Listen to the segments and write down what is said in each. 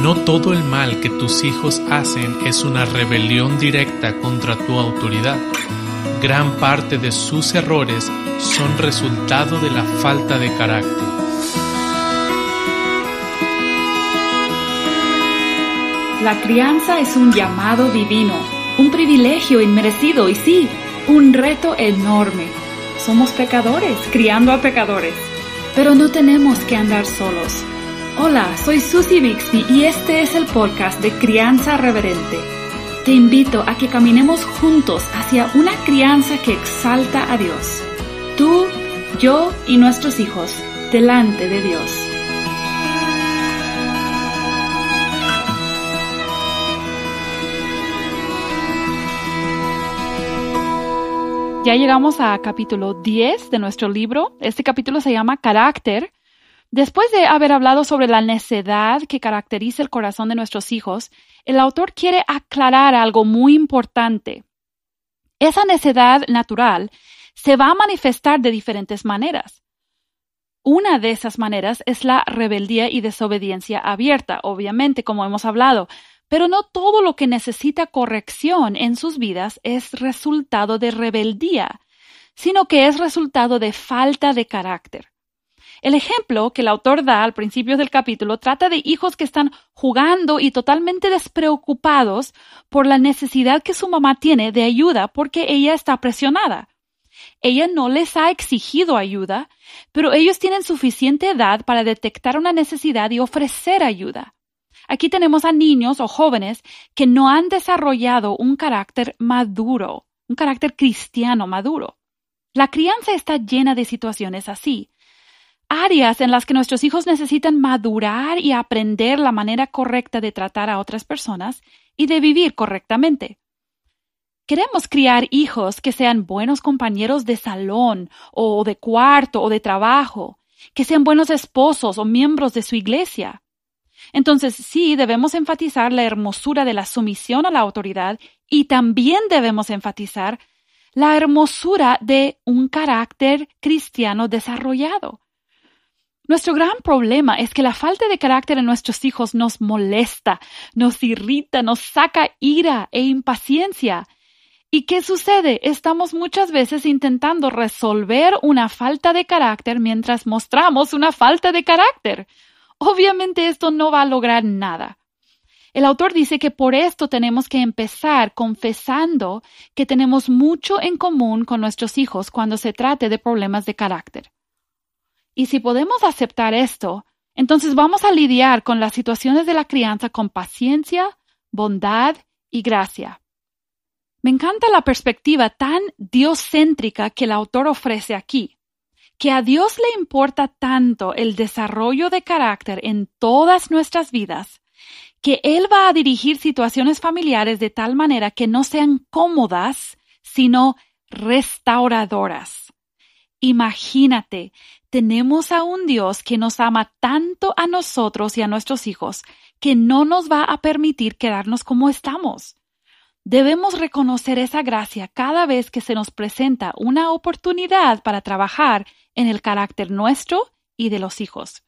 No todo el mal que tus hijos hacen es una rebelión directa contra tu autoridad. Gran parte de sus errores son resultado de la falta de carácter. La crianza es un llamado divino, un privilegio inmerecido y sí, un reto enorme. Somos pecadores, criando a pecadores, pero no tenemos que andar solos. Hola, soy Susie Bixby y este es el podcast de Crianza Reverente. Te invito a que caminemos juntos hacia una crianza que exalta a Dios. Tú, yo y nuestros hijos, delante de Dios. Ya llegamos a capítulo 10 de nuestro libro. Este capítulo se llama Carácter. Después de haber hablado sobre la necedad que caracteriza el corazón de nuestros hijos, el autor quiere aclarar algo muy importante. Esa necedad natural se va a manifestar de diferentes maneras. Una de esas maneras es la rebeldía y desobediencia abierta, obviamente, como hemos hablado, pero no todo lo que necesita corrección en sus vidas es resultado de rebeldía, sino que es resultado de falta de carácter. El ejemplo que el autor da al principio del capítulo trata de hijos que están jugando y totalmente despreocupados por la necesidad que su mamá tiene de ayuda porque ella está presionada. Ella no les ha exigido ayuda, pero ellos tienen suficiente edad para detectar una necesidad y ofrecer ayuda. Aquí tenemos a niños o jóvenes que no han desarrollado un carácter maduro, un carácter cristiano maduro. La crianza está llena de situaciones así. Áreas en las que nuestros hijos necesitan madurar y aprender la manera correcta de tratar a otras personas y de vivir correctamente. Queremos criar hijos que sean buenos compañeros de salón o de cuarto o de trabajo, que sean buenos esposos o miembros de su iglesia. Entonces, sí, debemos enfatizar la hermosura de la sumisión a la autoridad y también debemos enfatizar la hermosura de un carácter cristiano desarrollado. Nuestro gran problema es que la falta de carácter en nuestros hijos nos molesta, nos irrita, nos saca ira e impaciencia. ¿Y qué sucede? Estamos muchas veces intentando resolver una falta de carácter mientras mostramos una falta de carácter. Obviamente esto no va a lograr nada. El autor dice que por esto tenemos que empezar confesando que tenemos mucho en común con nuestros hijos cuando se trate de problemas de carácter. Y si podemos aceptar esto, entonces vamos a lidiar con las situaciones de la crianza con paciencia, bondad y gracia. Me encanta la perspectiva tan diocéntrica que el autor ofrece aquí, que a Dios le importa tanto el desarrollo de carácter en todas nuestras vidas, que Él va a dirigir situaciones familiares de tal manera que no sean cómodas, sino restauradoras. Imagínate, tenemos a un Dios que nos ama tanto a nosotros y a nuestros hijos que no nos va a permitir quedarnos como estamos. Debemos reconocer esa gracia cada vez que se nos presenta una oportunidad para trabajar en el carácter nuestro y de los hijos.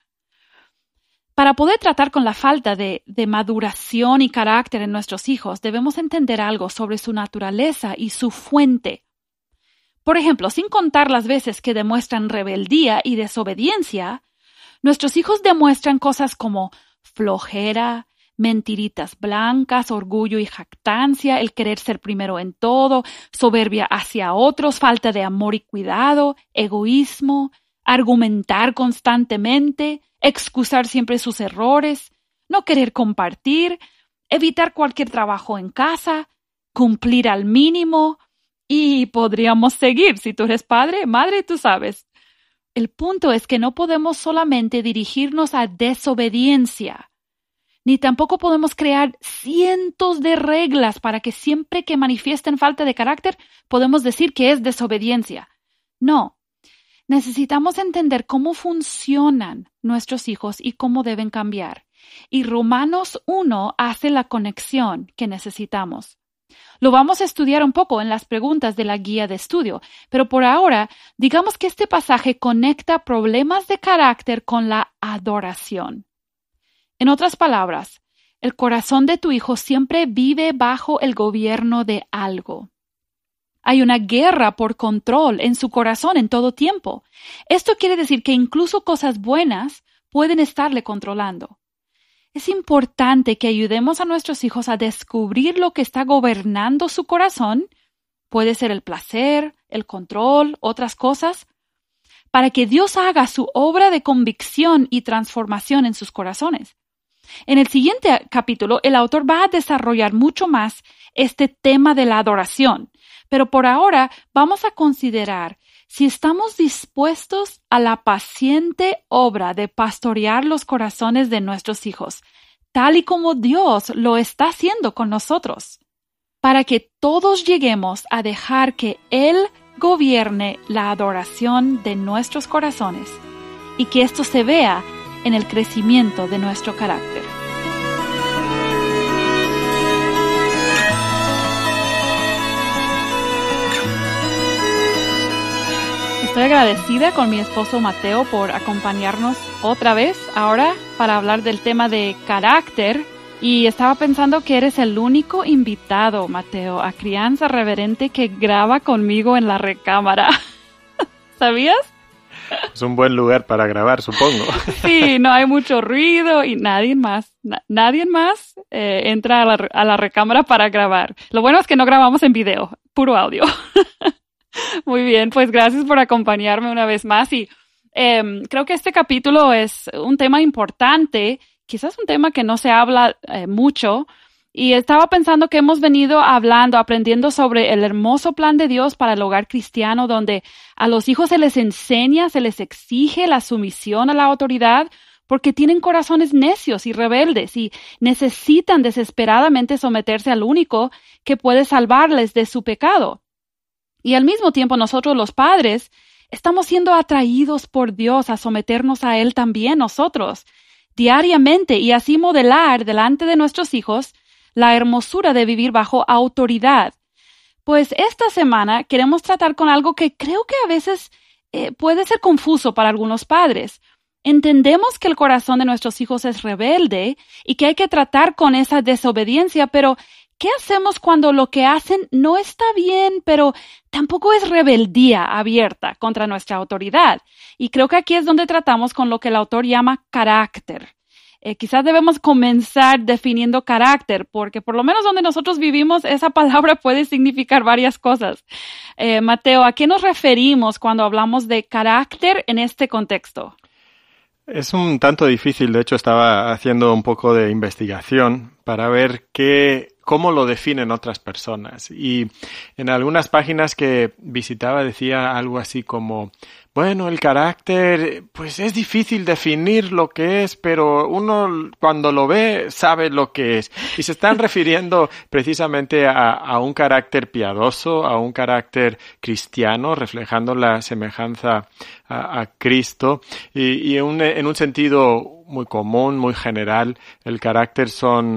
Para poder tratar con la falta de maduración y carácter en nuestros hijos, debemos entender algo sobre su naturaleza y su fuente. Por ejemplo, sin contar las veces que demuestran rebeldía y desobediencia, nuestros hijos demuestran cosas como flojera, mentiritas blancas, orgullo y jactancia, el querer ser primero en todo, soberbia hacia otros, falta de amor y cuidado, egoísmo, argumentar constantemente, excusar siempre sus errores, no querer compartir, evitar cualquier trabajo en casa, cumplir al mínimo. Y podríamos seguir, si tú eres padre, madre, tú sabes. El punto es que no podemos solamente dirigirnos a desobediencia, ni tampoco podemos crear cientos de reglas para que siempre que manifiesten falta de carácter podemos decir que es desobediencia. No, necesitamos entender cómo funcionan nuestros hijos y cómo deben cambiar. Y Romanos 1 hace la conexión que necesitamos. Lo vamos a estudiar un poco en las preguntas de la guía de estudio, pero por ahora, digamos que este pasaje conecta problemas de carácter con la adoración. En otras palabras, El corazón de tu hijo siempre vive bajo el gobierno de algo. Hay una guerra por control en su corazón en todo tiempo. Esto quiere decir que incluso cosas buenas pueden estarle controlando. Es importante que ayudemos a nuestros hijos a descubrir lo que está gobernando su corazón. Puede ser el placer, el control, otras cosas, para que Dios haga su obra de convicción y transformación en sus corazones. En el siguiente capítulo, el autor va a desarrollar mucho más este tema de la adoración, pero por ahora vamos a considerar si estamos dispuestos a la paciente obra de pastorear los corazones de nuestros hijos, tal y como Dios lo está haciendo con nosotros, para que todos lleguemos a dejar que Él gobierne la adoración de nuestros corazones y que esto se vea en el crecimiento de nuestro carácter. Estoy agradecida con mi esposo Mateo por acompañarnos otra vez ahora para hablar del tema de carácter. Y estaba pensando que eres el único invitado, Mateo, a Crianza Reverente que graba conmigo en la recámara. ¿Sabías? Es un buen lugar para grabar, supongo. Sí, no hay mucho ruido y nadie más entra a la recámara para grabar. Lo bueno es que no grabamos en video, puro audio. Muy bien, pues gracias por acompañarme una vez más. Y creo que este capítulo es un tema importante, quizás un tema que no se habla mucho. Y estaba pensando que hemos venido aprendiendo sobre el hermoso plan de Dios para el hogar cristiano, donde a los hijos se les enseña, se les exige la sumisión a la autoridad, porque tienen corazones necios y rebeldes y necesitan desesperadamente someterse al único que puede salvarles de su pecado. Y al mismo tiempo nosotros los padres estamos siendo atraídos por Dios a someternos a Él también nosotros, diariamente, y así modelar delante de nuestros hijos la hermosura de vivir bajo autoridad. Pues esta semana queremos tratar con algo que creo que a veces puede ser confuso para algunos padres. Entendemos que el corazón de nuestros hijos es rebelde y que hay que tratar con esa desobediencia, pero ¿qué hacemos cuando lo que hacen no está bien, pero tampoco es rebeldía abierta contra nuestra autoridad? Y creo que aquí es donde tratamos con lo que el autor llama carácter. Quizás debemos comenzar definiendo carácter, porque por lo menos donde nosotros vivimos, esa palabra puede significar varias cosas. Mateo, ¿a qué nos referimos cuando hablamos de carácter en este contexto? Es un tanto difícil, de hecho estaba haciendo un poco de investigación para ver cómo lo definen otras personas. Y en algunas páginas que visitaba decía algo así como, bueno, el carácter, pues es difícil definir lo que es, pero uno cuando lo ve sabe lo que es. Y se están refiriendo precisamente a un carácter piadoso, a un carácter cristiano, reflejando la semejanza a Cristo. Y en un sentido muy común, muy general, el carácter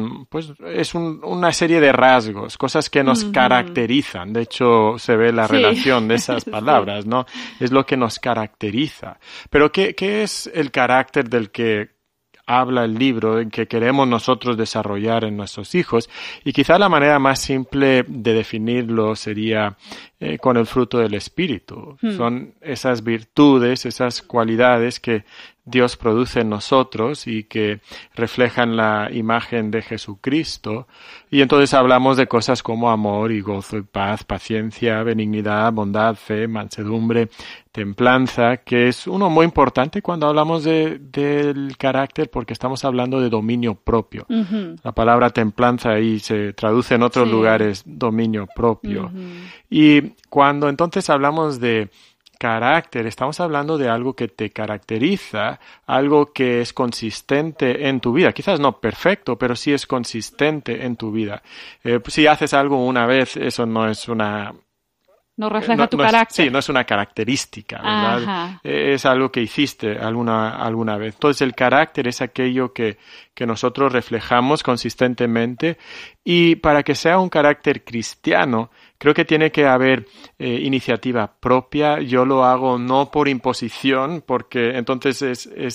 es una serie de rasgos, cosas que nos caracterizan. De hecho, se ve la relación de esas palabras, ¿no? Es lo que nos caracteriza. Pero ¿qué es el carácter del que habla el libro, en que queremos nosotros desarrollar en nuestros hijos? Y quizá la manera más simple de definirlo sería con el fruto del Espíritu. Son esas virtudes, esas cualidades que Dios produce en nosotros y que reflejan la imagen de Jesucristo. Y entonces hablamos de cosas como amor y gozo y paz, paciencia, benignidad, bondad, fe, mansedumbre, templanza, que es uno muy importante cuando hablamos del carácter, porque estamos hablando de dominio propio. La palabra templanza ahí se traduce en otros lugares dominio propio. Y cuando entonces hablamos de carácter, estamos hablando de algo que te caracteriza, algo que es consistente en tu vida. Quizás no perfecto, pero sí es consistente en tu vida. Si haces algo una vez, eso no es una... No refleja tu carácter. Sí, no es una característica, ¿verdad? Ajá. Es algo que hiciste alguna vez. Entonces el carácter es aquello que nosotros reflejamos consistentemente, y para que sea un carácter cristiano, creo que tiene que haber iniciativa propia. Yo lo hago no por imposición, porque entonces es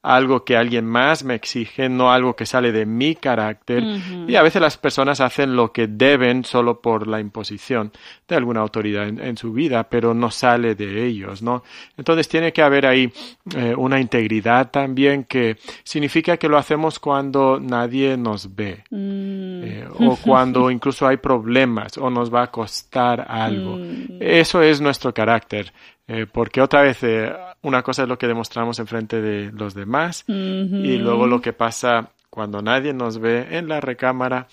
algo que alguien más me exige, no algo que sale de mi carácter. Y a veces las personas hacen lo que deben solo por la imposición de alguna autoridad en su vida, pero no sale de ellos, ¿no? Entonces tiene que haber ahí una integridad también, que significa que lo hacemos cuando nadie nos ve, o cuando incluso hay problemas o nos va a costar algo. Eso es nuestro carácter. Porque otra vez una cosa es lo que demostramos enfrente de los demás, y luego lo que pasa cuando nadie nos ve en la recámara,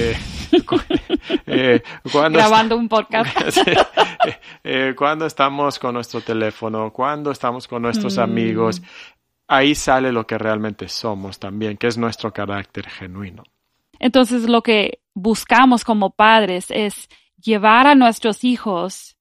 cuando grabando un podcast. Cuando estamos con nuestro teléfono, cuando estamos con nuestros amigos, ahí sale lo que realmente somos también, que es nuestro carácter genuino. Entonces lo que buscamos como padres es llevar a nuestros hijos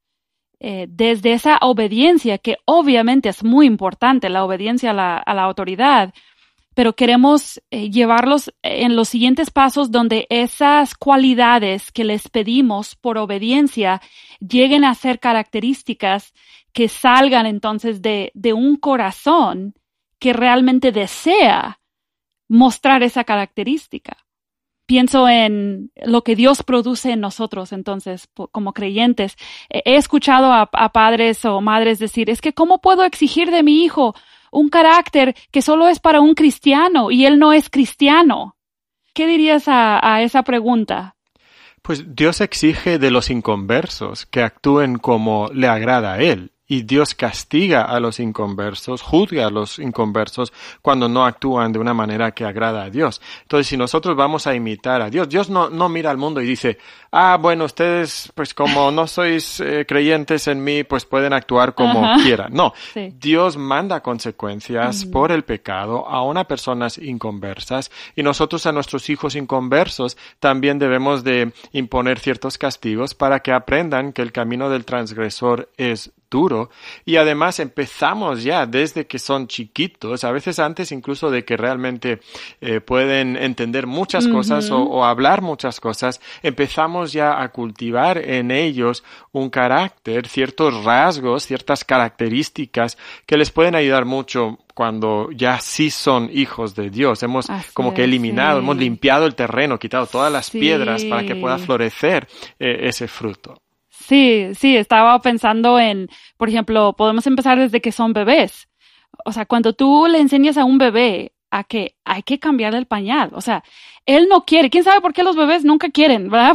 desde esa obediencia, que obviamente es muy importante, la obediencia a la autoridad, pero queremos llevarlos en los siguientes pasos donde esas cualidades que les pedimos por obediencia lleguen a ser características que salgan entonces de un corazón que realmente desea mostrar esa característica. Pienso en lo que Dios produce en nosotros, entonces, como creyentes. He escuchado a padres o madres decir, es que ¿cómo puedo exigir de mi hijo un carácter que solo es para un cristiano y él no es cristiano? ¿Qué dirías a esa pregunta? Pues Dios exige de los inconversos que actúen como le agrada a Él. Y Dios castiga a los inconversos, juzga a los inconversos cuando no actúan de una manera que agrada a Dios. Entonces, si nosotros vamos a imitar a Dios, Dios no mira al mundo y dice, bueno, ustedes, pues como no sois creyentes en mí, pues pueden actuar como quieran. No, sí. Dios manda consecuencias por el pecado a unas personas inconversas, y nosotros a nuestros hijos inconversos también debemos de imponer ciertos castigos para que aprendan que el camino del transgresor es duro, y además empezamos ya desde que son chiquitos, a veces antes incluso de que realmente pueden entender muchas cosas o hablar muchas cosas, empezamos ya a cultivar en ellos un carácter, ciertos rasgos, ciertas características que les pueden ayudar mucho cuando ya sí son hijos de Dios. Hemos como que eliminado, hemos limpiado el terreno, quitado todas las piedras para que pueda florecer ese fruto. Sí, estaba pensando en, por ejemplo, podemos empezar desde que son bebés. O sea, cuando tú le enseñas a un bebé a que hay que cambiarle el pañal, o sea, él no quiere. ¿Quién sabe por qué los bebés nunca quieren, verdad?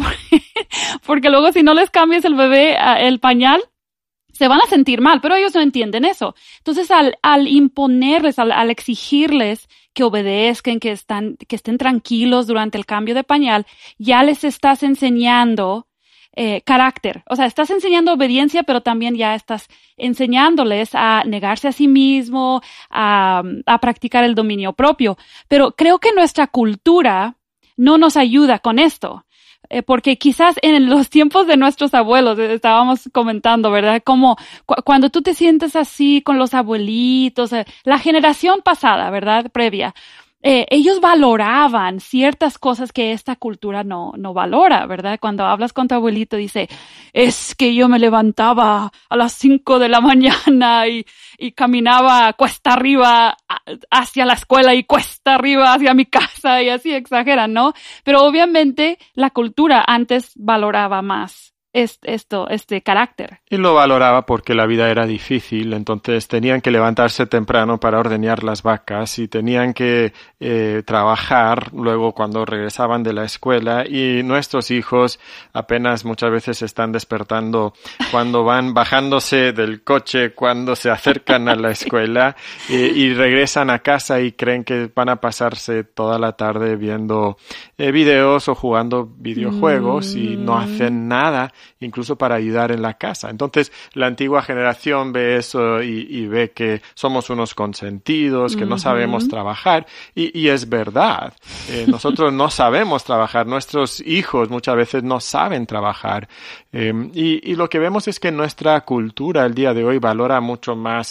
Porque luego si no les cambias el bebé el pañal, se van a sentir mal, pero ellos no entienden eso. Entonces, al imponerles, al exigirles que obedezcan, que estén tranquilos durante el cambio de pañal, ya les estás enseñando carácter. O sea, estás enseñando obediencia, pero también ya estás enseñándoles a negarse a sí mismo, a practicar el dominio propio. Pero creo que nuestra cultura no nos ayuda con esto. Porque quizás en los tiempos de nuestros abuelos, estábamos comentando, ¿verdad? Como cuando tú te sientes así con los abuelitos, la generación pasada, ¿verdad? Previa. Ellos valoraban ciertas cosas que esta cultura no valora, ¿verdad? Cuando hablas con tu abuelito, dice, es que yo me levantaba a las 5 de la mañana y caminaba cuesta arriba hacia la escuela y cuesta arriba hacia mi casa, y así exageran, ¿no? Pero obviamente la cultura antes valoraba más este carácter. Y lo valoraba porque la vida era difícil, entonces tenían que levantarse temprano para ordeñar las vacas y tenían que trabajar luego cuando regresaban de la escuela, y nuestros hijos apenas muchas veces están despertando cuando van bajándose del coche, cuando se acercan a la escuela y regresan a casa y creen que van a pasarse toda la tarde viendo videos o jugando videojuegos y no hacen nada incluso para ayudar en la casa. Entonces, la antigua generación ve eso y ve que somos unos consentidos, que no sabemos trabajar, y es verdad. Nosotros no sabemos trabajar, nuestros hijos muchas veces no saben trabajar. Y lo que vemos es que nuestra cultura el día de hoy valora mucho más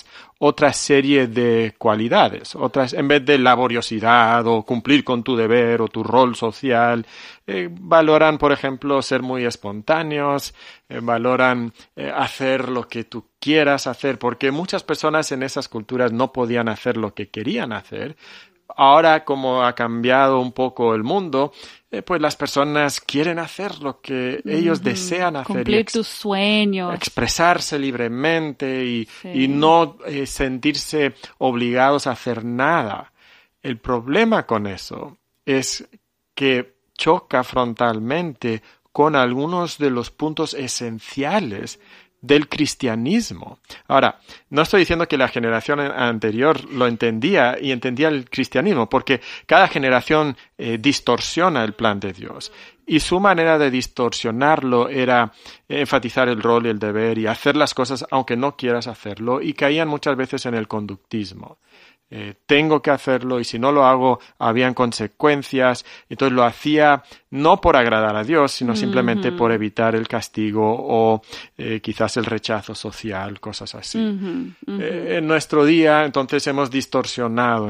otra serie de cualidades, otras, en vez de laboriosidad o cumplir con tu deber o tu rol social, valoran, por ejemplo, ser muy espontáneos, valoran hacer lo que tú quieras hacer, porque muchas personas en esas culturas no podían hacer lo que querían hacer. Ahora, como ha cambiado un poco el mundo, pues las personas quieren hacer lo que ellos desean hacer. Cumplir tus sueños. Expresarse libremente y no sentirse obligados a hacer nada. El problema con eso es que choca frontalmente con algunos de los puntos esenciales del cristianismo. Ahora, no estoy diciendo que la generación anterior lo entendía y entendía el cristianismo, porque cada generación distorsiona el plan de Dios. Y su manera de distorsionarlo era enfatizar el rol y el deber y hacer las cosas aunque no quieras hacerlo, y caían muchas veces en el conductismo. Tengo que hacerlo y si no lo hago habían consecuencias. Entonces lo hacía no por agradar a Dios, sino simplemente por evitar el castigo o quizás el rechazo social, cosas así. En nuestro día, entonces, hemos distorsionado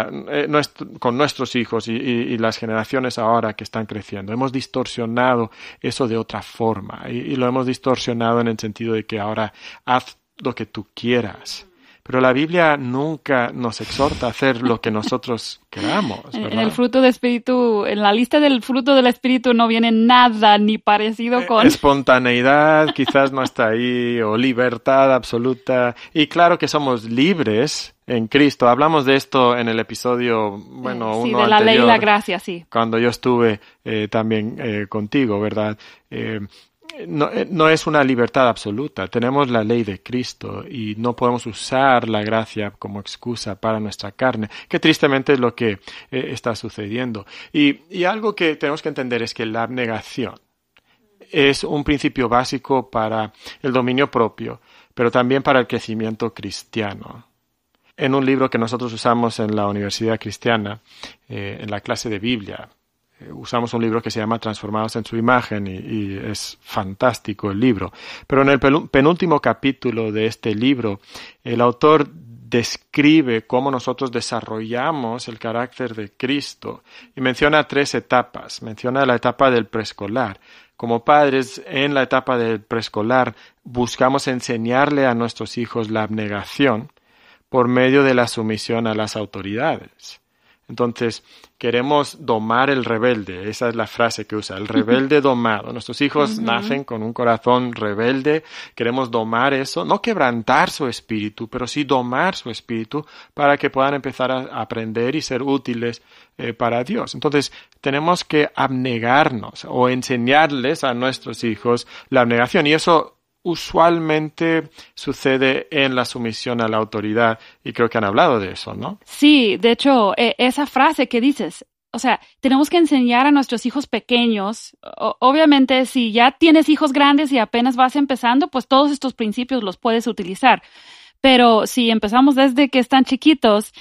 con nuestros hijos y las generaciones ahora que están creciendo, hemos distorsionado eso de otra forma y lo hemos distorsionado en el sentido de que ahora haz lo que tú quieras. Pero la Biblia nunca nos exhorta a hacer lo que nosotros queramos, ¿verdad? En el fruto del Espíritu, en la lista del fruto del Espíritu no viene nada ni parecido con... Espontaneidad quizás no está ahí, o libertad absoluta. Y claro que somos libres en Cristo. Hablamos de esto en el episodio, uno de la anterior, ley y la gracia, sí. Cuando yo estuve también contigo, ¿verdad? No es una libertad absoluta. Tenemos la ley de Cristo y no podemos usar la gracia como excusa para nuestra carne, que tristemente es lo que está sucediendo. Y algo que tenemos que entender es que la abnegación es un principio básico para el dominio propio, pero también para el crecimiento cristiano. En un libro que nosotros usamos en la Universidad Cristiana, en la clase de Biblia, usamos un libro que se llama Transformados en su imagen y es fantástico el libro. Pero en el penúltimo capítulo de este libro, el autor describe cómo nosotros desarrollamos el carácter de Cristo y menciona 3 etapas. Menciona la etapa del preescolar. Como padres, en la etapa del preescolar buscamos enseñarle a nuestros hijos la abnegación por medio de la sumisión a las autoridades. Entonces, queremos domar el rebelde. Esa es la frase que usa, el rebelde domado. Nuestros hijos nacen con un corazón rebelde. Queremos domar eso, no quebrantar su espíritu, pero sí domar su espíritu para que puedan empezar a aprender y ser útiles para Dios. Entonces, tenemos que abnegarnos o enseñarles a nuestros hijos la abnegación. Y eso usualmente sucede en la sumisión a la autoridad y creo que han hablado de eso, ¿no? Sí, de hecho, esa frase que dices, o sea, tenemos que enseñar a nuestros hijos pequeños. Obviamente, si ya tienes hijos grandes y apenas vas empezando, pues todos estos principios los puedes utilizar. Pero si empezamos desde que están chiquitos,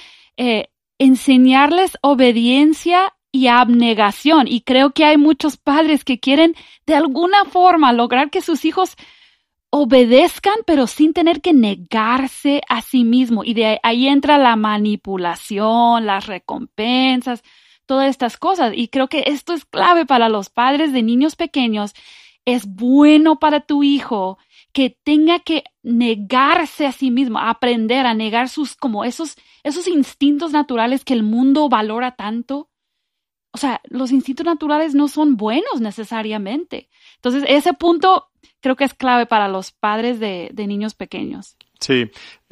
enseñarles obediencia y abnegación. Y creo que hay muchos padres que quieren de alguna forma lograr que sus hijos obedezcan, pero sin tener que negarse a sí mismo. Y de ahí entra la manipulación, las recompensas, todas estas cosas. Y creo que esto es clave para los padres de niños pequeños. Es bueno para tu hijo que tenga que negarse a sí mismo, aprender a negar esos instintos naturales que el mundo valora tanto. O sea, los instintos naturales no son buenos necesariamente. Entonces, ese punto creo que es clave para los padres de niños pequeños. Sí,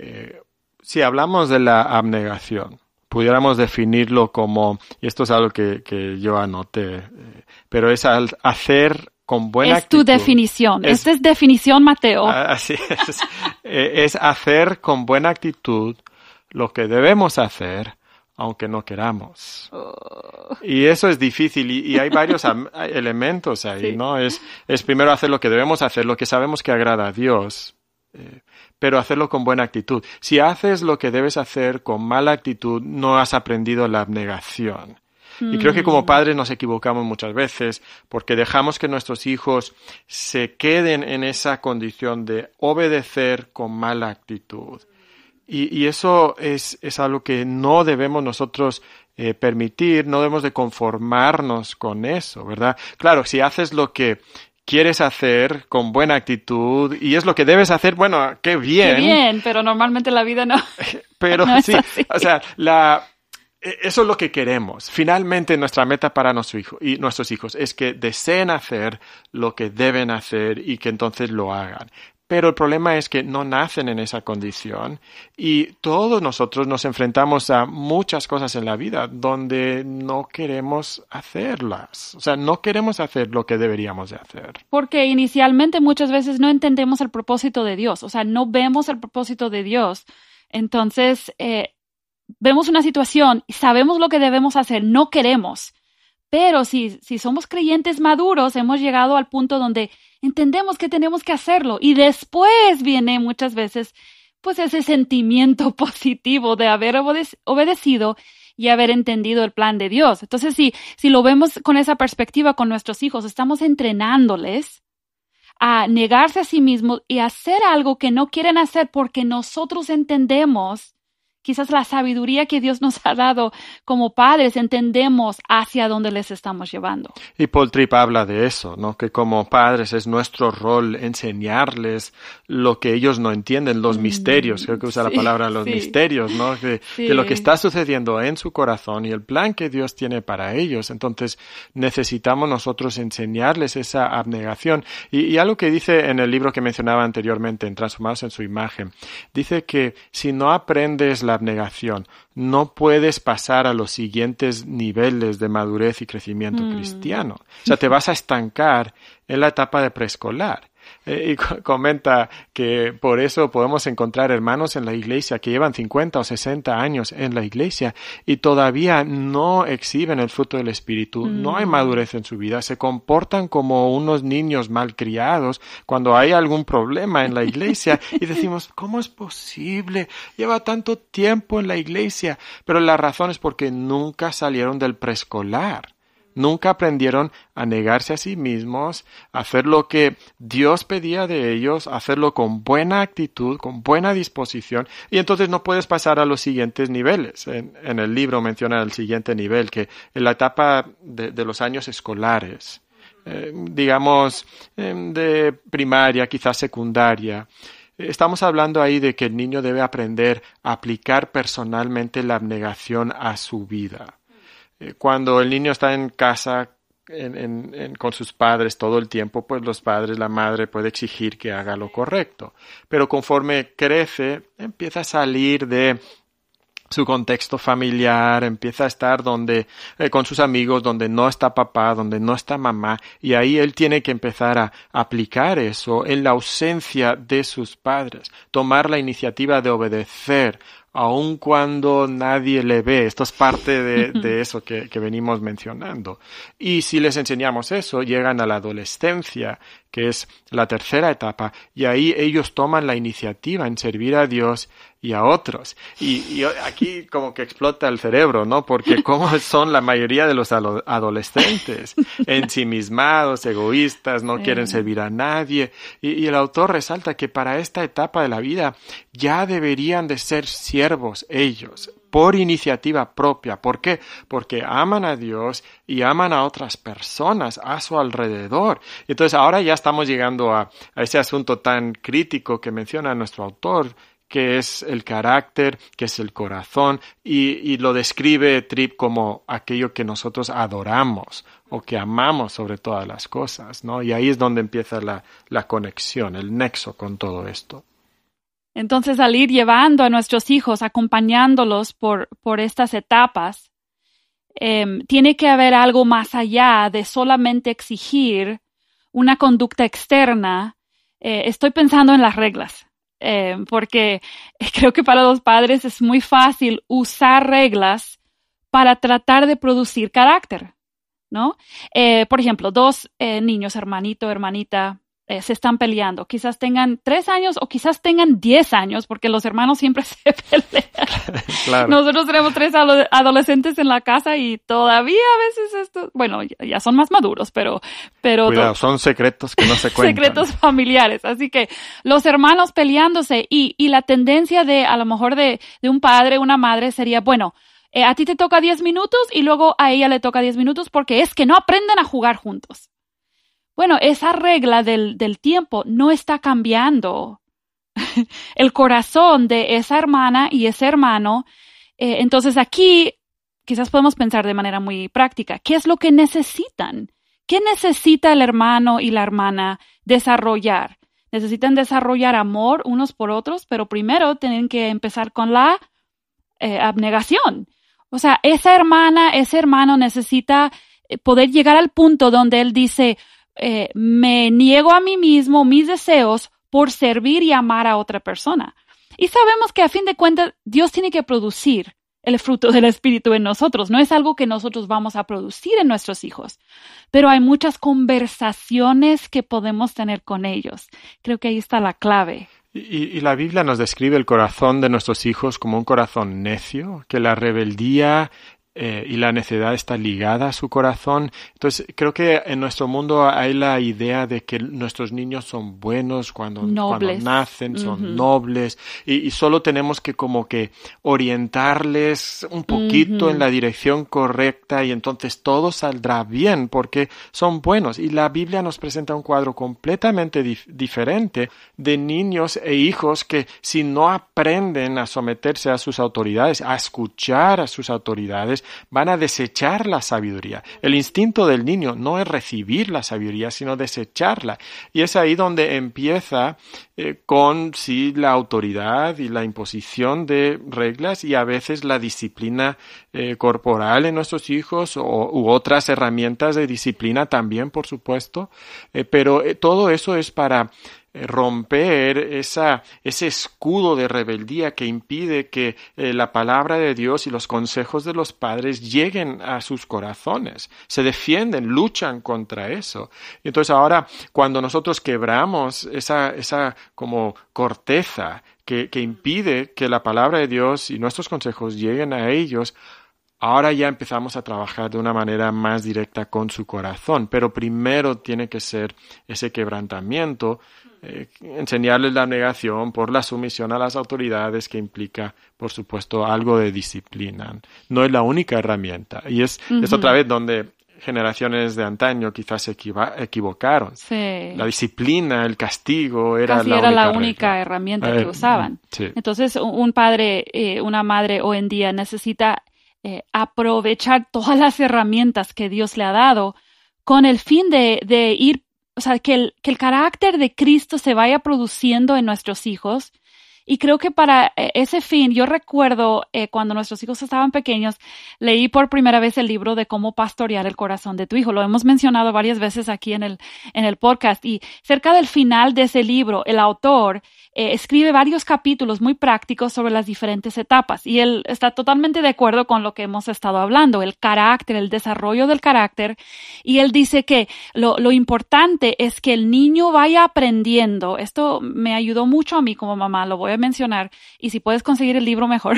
si hablamos de la abnegación, pudiéramos definirlo como, y esto es algo que yo anoté, pero es hacer con buena actitud. Es tu definición. Esta es definición, Mateo. Así es. Es hacer con buena actitud lo que debemos hacer, aunque no queramos. Y eso es difícil y hay varios elementos ahí, sí. ¿No? Es primero hacer lo que debemos hacer, lo que sabemos que agrada a Dios, pero hacerlo con buena actitud. Si haces lo que debes hacer con mala actitud, no has aprendido la abnegación. Y creo que como padres nos equivocamos muchas veces porque dejamos que nuestros hijos se queden en esa condición de obedecer con mala actitud. Y eso es algo que no debemos nosotros permitir, no debemos de conformarnos con eso, ¿verdad? Claro, si haces lo que quieres hacer con buena actitud y es lo que debes hacer, bueno, qué bien. Qué bien, pero normalmente la vida no. Pero no es sí, así. o sea, eso es lo que queremos. Finalmente, nuestra meta para nuestro hijo y nuestros hijos es que deseen hacer lo que deben hacer y que entonces lo hagan. Pero el problema es que no nacen en esa condición y todos nosotros nos enfrentamos a muchas cosas en la vida donde no queremos hacerlas. O sea, no queremos hacer lo que deberíamos de hacer. Porque inicialmente muchas veces no entendemos el propósito de Dios, o sea, no vemos el propósito de Dios. Entonces, vemos una situación y sabemos lo que debemos hacer, no queremos. Pero si somos creyentes maduros, hemos llegado al punto donde entendemos que tenemos que hacerlo y después viene muchas veces pues ese sentimiento positivo de haber obedecido y haber entendido el plan de Dios. Entonces, si lo vemos con esa perspectiva con nuestros hijos, estamos entrenándoles a negarse a sí mismos y hacer algo que no quieren hacer porque nosotros entendemos. Quizás la sabiduría que Dios nos ha dado como padres, entendemos hacia dónde les estamos llevando. Y Paul Tripp habla de eso, ¿no? Que como padres es nuestro rol enseñarles lo que ellos no entienden, los misterios, creo que usa la palabra los misterios, ¿no? De lo que está sucediendo en su corazón y el plan que Dios tiene para ellos. Entonces necesitamos nosotros enseñarles esa abnegación. Y algo que dice en el libro que mencionaba anteriormente, en Transformados en su imagen, dice que si no aprendes la abnegación, no puedes pasar a los siguientes niveles de madurez y crecimiento cristiano. O sea, te vas a estancar en la etapa de preescolar. Y comenta que por eso podemos encontrar hermanos en la iglesia que llevan 50 o 60 años en la iglesia y todavía no exhiben el fruto del Espíritu, no hay madurez en su vida, se comportan como unos niños malcriados cuando hay algún problema en la iglesia y decimos, ¿cómo es posible? Lleva tanto tiempo en la iglesia, pero la razón es porque nunca salieron del preescolar. Nunca aprendieron a negarse a sí mismos, a hacer lo que Dios pedía de ellos, a hacerlo con buena actitud, con buena disposición, y entonces no puedes pasar a los siguientes niveles. En el libro menciona el siguiente nivel, que en la etapa de los años escolares, digamos, de primaria, quizás secundaria, estamos hablando ahí de que el niño debe aprender a aplicar personalmente la abnegación a su vida. Cuando el niño está en casa con sus padres todo el tiempo, pues los padres, la madre puede exigir que haga lo correcto. Pero conforme crece, empieza a salir de su contexto familiar, empieza a estar con sus amigos, donde no está papá, donde no está mamá, y ahí él tiene que empezar a aplicar eso en la ausencia de sus padres, tomar la iniciativa de obedecer, aun cuando nadie le ve. Esto es parte de eso que venimos mencionando. Y si les enseñamos eso, llegan a la adolescencia, que es la tercera etapa, y ahí ellos toman la iniciativa en servir a Dios y a otros. Y aquí como que explota el cerebro, ¿no? Porque como son la mayoría de los adolescentes, ensimismados, egoístas, no quieren servir a nadie. Y el autor resalta que para esta etapa de la vida ya deberían de ser siervos ellos, por iniciativa propia. ¿Por qué? Porque aman a Dios y aman a otras personas a su alrededor. Entonces ahora ya estamos llegando a ese asunto tan crítico que menciona nuestro autor, que es el carácter, que es el corazón, y lo describe Tripp como aquello que nosotros adoramos o que amamos sobre todas las cosas, ¿no? Y ahí es donde empieza la conexión, el nexo con todo esto. Entonces, al ir llevando a nuestros hijos, acompañándolos por estas etapas, tiene que haber algo más allá de solamente exigir una conducta externa. Estoy pensando en las reglas, porque creo que para los padres es muy fácil usar reglas para tratar de producir carácter, ¿no? Por ejemplo, dos niños, hermanito, hermanita, se están peleando. Quizás tengan 3 años o quizás tengan 10 años, porque los hermanos siempre se pelean. Claro. Nosotros tenemos 3 adolescentes en la casa y todavía a veces bueno, ya son más maduros, pero Cuidado, son secretos que no se cuentan. Secretos familiares. Así que los hermanos peleándose y la tendencia a lo mejor de un padre, una madre sería, bueno, a ti te toca 10 minutos y luego a ella le toca 10 minutos porque es que no aprenden a jugar juntos. Bueno, esa regla del tiempo no está cambiando el corazón de esa hermana y ese hermano. Entonces aquí quizás podemos pensar de manera muy práctica. ¿Qué es lo que necesitan? ¿Qué necesita el hermano y la hermana desarrollar? Necesitan desarrollar amor unos por otros, pero primero tienen que empezar con la abnegación. O sea, esa hermana, ese hermano necesita poder llegar al punto donde él dice, me niego a mí mismo, mis deseos, por servir y amar a otra persona. Y sabemos que a fin de cuentas Dios tiene que producir el fruto del Espíritu en nosotros. No es algo que nosotros vamos a producir en nuestros hijos, pero hay muchas conversaciones que podemos tener con ellos. Creo que ahí está la clave. Y la Biblia nos describe el corazón de nuestros hijos como un corazón necio, que la rebeldía y la necedad está ligada a su corazón. Entonces, creo que en nuestro mundo hay la idea de que nuestros niños son buenos cuando nacen, son nobles, y solo tenemos que como que orientarles un poquito en la dirección correcta y entonces todo saldrá bien porque son buenos. Y la Biblia nos presenta un cuadro completamente diferente de niños e hijos que si no aprenden a someterse a sus autoridades, a escuchar a sus autoridades, van a desechar la sabiduría. El instinto del niño no es recibir la sabiduría, sino desecharla. Y es ahí donde empieza con la autoridad y la imposición de reglas y a veces la disciplina corporal en nuestros hijos u otras herramientas de disciplina también, por supuesto. Pero todo eso es para romper ese escudo de rebeldía que impide que la palabra de Dios y los consejos de los padres lleguen a sus corazones. Se defienden, luchan contra eso. Entonces ahora, cuando nosotros quebramos esa como corteza que impide que la palabra de Dios y nuestros consejos lleguen a ellos, ahora ya empezamos a trabajar de una manera más directa con su corazón, pero primero tiene que ser ese quebrantamiento, enseñarles la abnegación por la sumisión a las autoridades que implica, por supuesto, algo de disciplina. No es la única herramienta. Y es otra vez donde generaciones de antaño quizás se equivocaron. Sí. La disciplina, el castigo era la única herramienta que usaban. Sí. Entonces, un padre, una madre hoy en día necesita aprovechar todas las herramientas que Dios le ha dado con el fin de ir, o sea, que el carácter de Cristo se vaya produciendo en nuestros hijos. Y creo que para ese fin, yo recuerdo cuando nuestros hijos estaban pequeños, leí por primera vez el libro de Cómo pastorear el corazón de tu hijo. Lo hemos mencionado varias veces aquí en el podcast. Y cerca del final de ese libro, el autor escribe varios capítulos muy prácticos sobre las diferentes etapas. Y él está totalmente de acuerdo con lo que hemos estado hablando, el carácter, el desarrollo del carácter. Y él dice que lo importante es que el niño vaya aprendiendo. Esto me ayudó mucho a mí como mamá, lo voy a mencionar, y si puedes conseguir el libro mejor,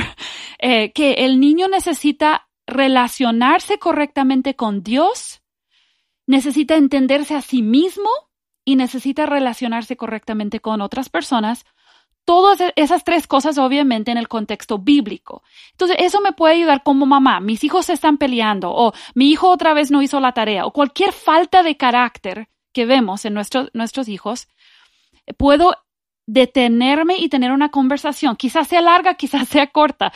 que el niño necesita relacionarse correctamente con Dios, necesita entenderse a sí mismo y necesita relacionarse correctamente con otras personas. Todas esas 3 cosas obviamente en el contexto bíblico. Entonces eso me puede ayudar como mamá. Mis hijos se están peleando o mi hijo otra vez no hizo la tarea o cualquier falta de carácter que vemos en nuestros hijos. Puedo detenerme y tener una conversación. Quizás sea larga, quizás sea corta.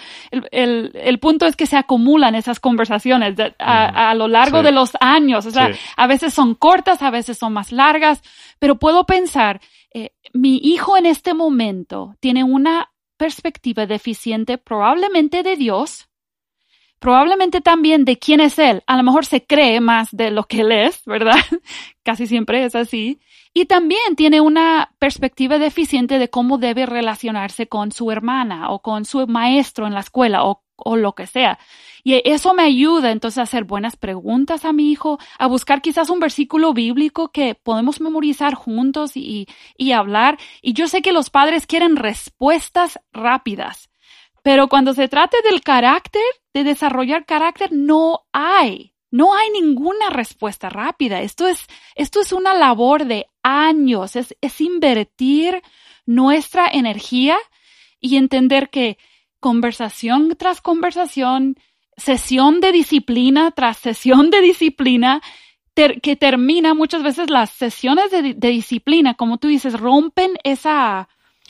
El punto es que se acumulan esas conversaciones a lo largo de los años. O sea, a veces son cortas, a veces son más largas, pero puedo pensar, mi hijo en este momento tiene una perspectiva deficiente probablemente de Dios, probablemente también de quién es Él. A lo mejor se cree más de lo que Él es, ¿verdad? Casi siempre es así. Y también tiene una perspectiva deficiente de cómo debe relacionarse con su hermana o con su maestro en la escuela o o lo que sea. Y eso me ayuda entonces a hacer buenas preguntas a mi hijo, a buscar quizás un versículo bíblico que podemos memorizar juntos y hablar. Y yo sé que los padres quieren respuestas rápidas, pero cuando se trata del carácter, de desarrollar carácter, no hay ninguna respuesta rápida. Esto es una labor de años, es invertir nuestra energía y entender que conversación tras conversación, sesión de disciplina tras sesión de disciplina, que termina muchas veces las sesiones de disciplina, como tú dices, rompen esa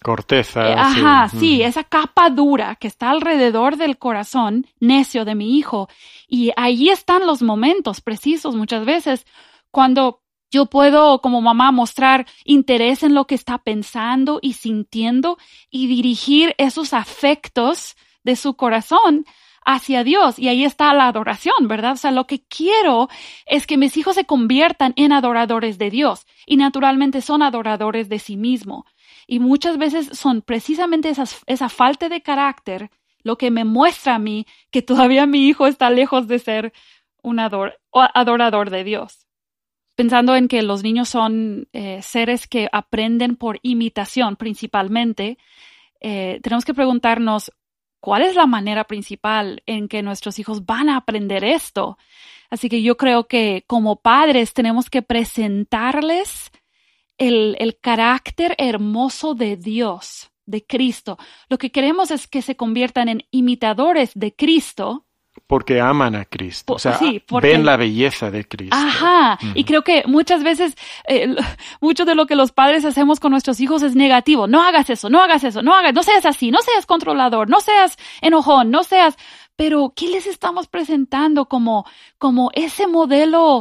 corteza. Sí, esa capa dura que está alrededor del corazón necio de mi hijo. Y ahí están los momentos precisos muchas veces cuando yo puedo como mamá mostrar interés en lo que está pensando y sintiendo y dirigir esos afectos de su corazón hacia Dios. Y ahí está la adoración, ¿verdad? O sea, lo que quiero es que mis hijos se conviertan en adoradores de Dios y naturalmente son adoradores de sí mismo. Y muchas veces son precisamente esa falta de carácter lo que me muestra a mí que todavía mi hijo está lejos de ser un adorador de Dios. Pensando en que los niños son seres que aprenden por imitación principalmente, tenemos que preguntarnos cuál es la manera principal en que nuestros hijos van a aprender esto. Así que yo creo que como padres tenemos que presentarles el carácter hermoso de Dios, de Cristo. Lo que queremos es que se conviertan en imitadores de Cristo. Porque aman a Cristo, o sea, sí, ven la belleza de Cristo. Ajá, y creo que muchas veces, mucho de lo que los padres hacemos con nuestros hijos es negativo. No hagas eso, no seas así, no seas controlador, no seas enojón, Pero, ¿qué les estamos presentando como ese modelo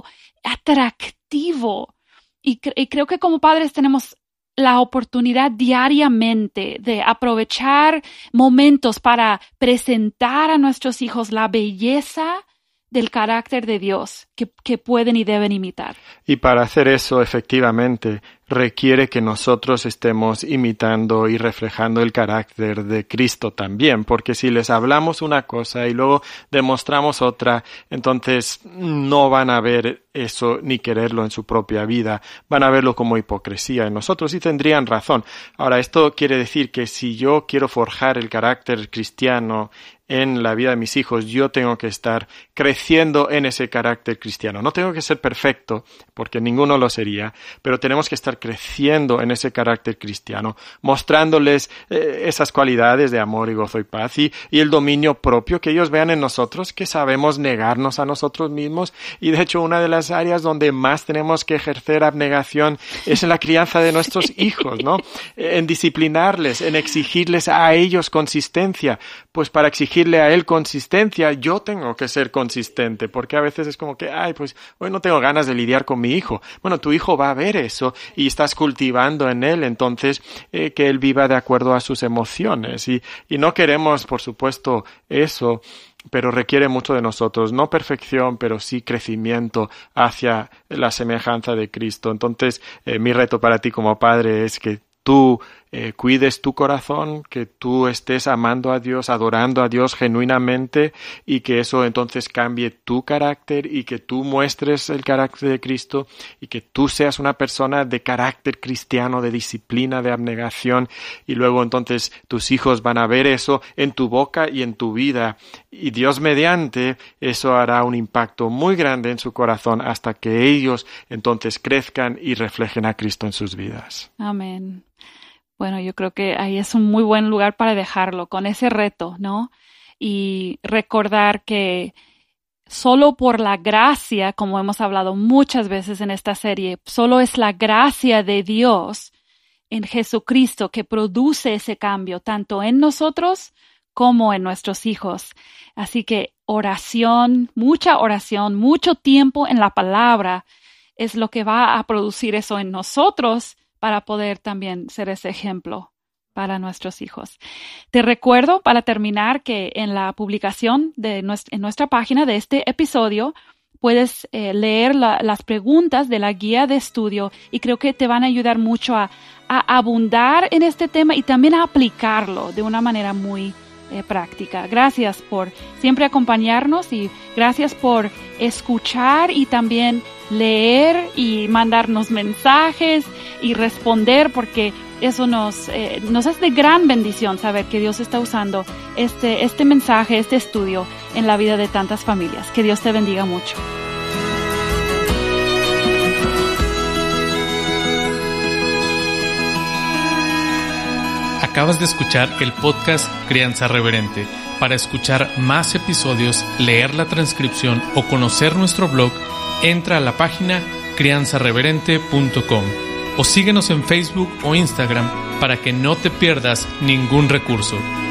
atractivo? Y creo que como padres tenemos la oportunidad diariamente de aprovechar momentos para presentar a nuestros hijos la belleza del carácter de Dios que pueden y deben imitar. Y para hacer eso, efectivamente, requiere que nosotros estemos imitando y reflejando el carácter de Cristo también, porque si les hablamos una cosa y luego demostramos otra, entonces no van a ver eso ni quererlo en su propia vida, van a verlo como hipocresía en nosotros y tendrían razón. Ahora, esto quiere decir que si yo quiero forjar el carácter cristiano en la vida de mis hijos, yo tengo que estar creciendo en ese carácter cristiano. No tengo que ser perfecto, porque ninguno lo sería, pero tenemos que estar creciendo en ese carácter cristiano, mostrándoles esas cualidades de amor y gozo y paz y el dominio propio, que ellos vean en nosotros que sabemos negarnos a nosotros mismos. Y de hecho, una de las áreas donde más tenemos que ejercer abnegación es en la crianza de nuestros hijos, ¿no? En disciplinarles, en exigirles a ellos consistencia. Pues para exigirle a él consistencia, yo tengo que ser consistente, porque a veces es como que, pues hoy no tengo ganas de lidiar con mi hijo. Bueno, tu hijo va a ver eso y estás cultivando en él, entonces, que él viva de acuerdo a sus emociones. Y no queremos, por supuesto, eso, pero requiere mucho de nosotros, no perfección, pero sí crecimiento hacia la semejanza de Cristo. Entonces, mi reto para ti como padre es que tú cuides tu corazón, que tú estés amando a Dios, adorando a Dios genuinamente y que eso entonces cambie tu carácter y que tú muestres el carácter de Cristo y que tú seas una persona de carácter cristiano, de disciplina, de abnegación y luego entonces tus hijos van a ver eso en tu boca y en tu vida y Dios mediante eso hará un impacto muy grande en su corazón hasta que ellos entonces crezcan y reflejen a Cristo en sus vidas. Amén. Bueno, yo creo que ahí es un muy buen lugar para dejarlo, con ese reto, ¿no? Y recordar que solo por la gracia, como hemos hablado muchas veces en esta serie, solo es la gracia de Dios en Jesucristo que produce ese cambio, tanto en nosotros como en nuestros hijos. Así que oración, mucho tiempo en la palabra es lo que va a producir eso en nosotros, para poder también ser ese ejemplo para nuestros hijos. Te recuerdo, para terminar, que en la publicación en nuestra página de este episodio puedes leer las preguntas de la guía de estudio y creo que te van a ayudar mucho a abundar en este tema y también a aplicarlo de una manera muy práctica. Gracias por siempre acompañarnos y gracias por escuchar y también leer y mandarnos mensajes y responder, porque eso nos es de gran bendición saber que Dios está usando este mensaje, este estudio en la vida de tantas familias. Que Dios te bendiga mucho. Acabas de escuchar el podcast Crianza Reverente. Para escuchar más episodios, leer la transcripción o conocer nuestro blog, entra a la página crianzareverente.com o síguenos en Facebook o Instagram para que no te pierdas ningún recurso.